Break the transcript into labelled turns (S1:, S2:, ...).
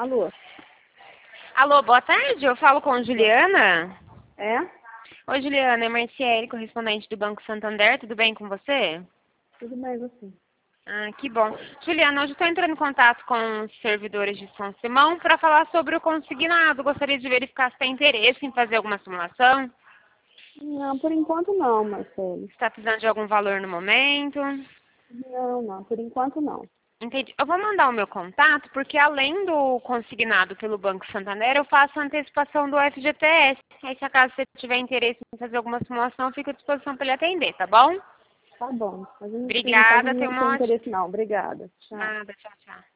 S1: Alô?
S2: Alô, boa tarde. Eu falo com Juliana.
S1: É?
S2: Oi, Juliana. É Marciele, correspondente do Banco Santander. Tudo bem com você?
S1: Tudo bem, você?
S2: Ah, que bom. Juliana, hoje estou entrando em contato com os servidores de São Simão para falar sobre o consignado. Gostaria de verificar se tem interesse em fazer alguma simulação.
S1: Não, por enquanto não, Marcelo.
S2: Está precisando de algum valor no momento?
S1: Não, por enquanto não.
S2: Entendi. Eu vou mandar o meu contato, porque além do consignado pelo Banco Santander, eu faço a antecipação do FGTS. Aí, se acaso você tiver interesse em fazer alguma simulação, eu fico à disposição para ele atender, tá bom?
S1: Tá bom. Mas por enquanto
S2: Obrigada, tenha
S1: não
S2: uma
S1: tem
S2: ótima...
S1: interesse não. Obrigada. Tchau.
S2: Nada, tchau, tchau.